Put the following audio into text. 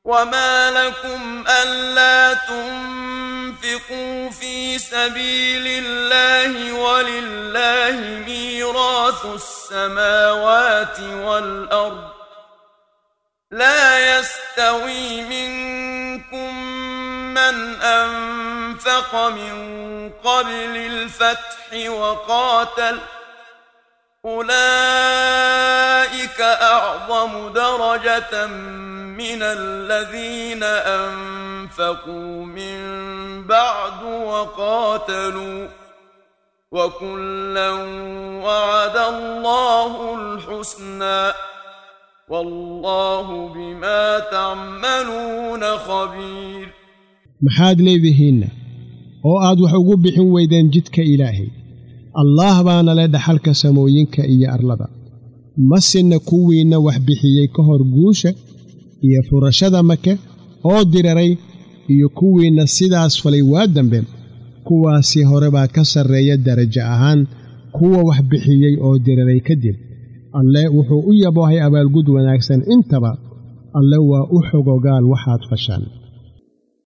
وما لكم ألا تنفقوا في سبيل الله ولله ميراث السماوات والأرض لا يستوي منكم من أنفق من قبل الفتح وقاتل أولئك أعظم درجة من الذين أنفقوا من بعد وقاتلوا وكلا وعد الله الحسنى والله بما تعملون خبير. محاد ليبهن oo aad wax ugu bixin weydeen jidka Ilaahay Allah baana la dhaxalka samooyinka iyo arlada masina kuwiina wax bixiyay ka hor guusha iyo furashada Maka oo diraray iyo kuwiina sidaas falay waa dambe kuwaasi hore baa ka sareeya darajo ahaan kuwa wax bixiyay oo diraray kadib alle wuxuu u yabahay abaalgud wanaagsan intaba alle waa u xogogaal waxaad fashaan.